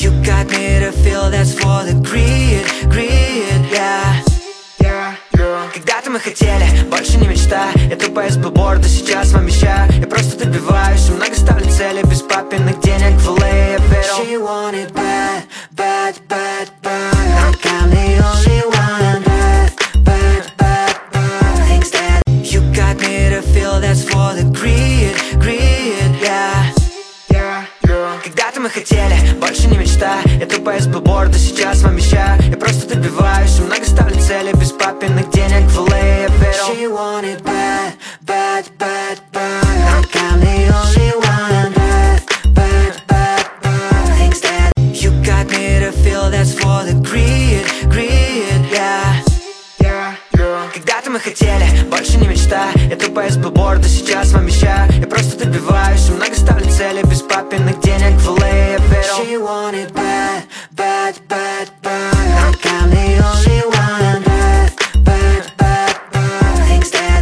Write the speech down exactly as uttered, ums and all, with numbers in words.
You got me to feel that's for the greed, greed, yeah. Когда-то мы хотели, больше не мечта. Я тупо из билборда, сейчас вам вещаю. Я просто добиваюсь, и много ставлю цели. Без папиных денег в эл эй я верил. She wanted bad, bad, bad, bad. I got the only one. Bad, bad, bad, bad. Things that you got me to feel that's for the greed, greed, yeah. Когда-то мы хотели, больше не мечта. Я тупо из билборда, сейчас вам вещаю. Я просто добиваюсь, и много ставлю цели. Без папиных денег в эл эй я верил. She wanted bad, bad, bad, bad. I got the only one. Bad, bad, bad, bad. Things that you got me to feel that's for the greed, greed, yeah. Когда-то мы хотели, больше не мечта. Я тупо из билборда, сейчас вам вещаю. Я просто добиваюсь, и много ставлю цели. Без папиных денег в эл эй я верил. She wanted bad,